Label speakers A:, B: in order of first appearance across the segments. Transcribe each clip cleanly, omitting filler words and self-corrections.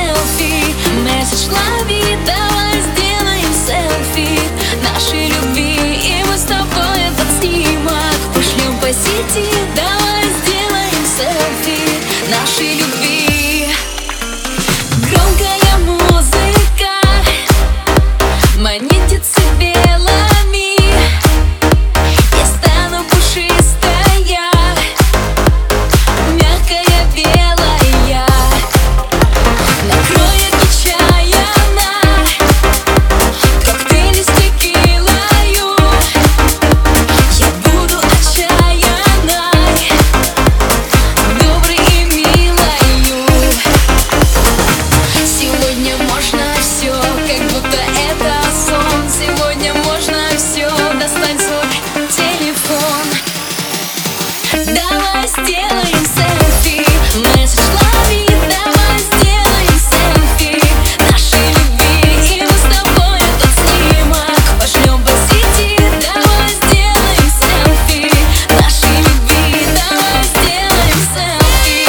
A: селфи. Месседж лови, давай сделаем селфи нашей любви, и мы с тобой этот снимок пошлем по сети. Давай сделаем селфи нашей любви. Громкая музыка манит себе, лови. Я стану пушистая, мягкая, белая. Накроет нечаянно коктейли с текилою. Я буду отчаянной, доброй и милою. Сегодня можно все, как будто это сон. Сегодня можно все, достань свой телефон. Давай сделаем селфи, месседж лови. Давай сделаем селфи нашей любви, и мы с тобой этот снимок пошлем по сети. Давай сделаем селфи нашей любви. Давай сделаем селфи.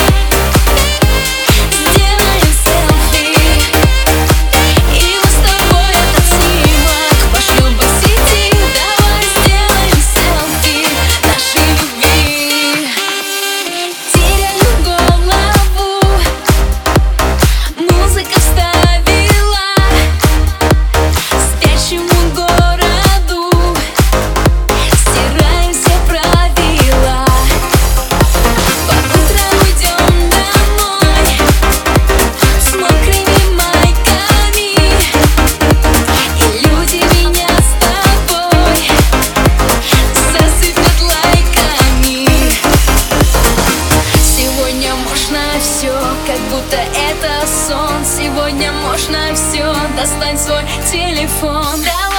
A: Сделаем селфи, и мы с тобой этот снимок пошлем по сети. Давай сделаем селфи нашей любви. Теряю голову, музыка вставила спящему городу. Стираем все правила, под утро уйдем домой с мокрыми майками, и люди меня с тобой засыпят лайками. Сегодня можно все, как будто это сон. Сегодня можно все, достань свой телефон.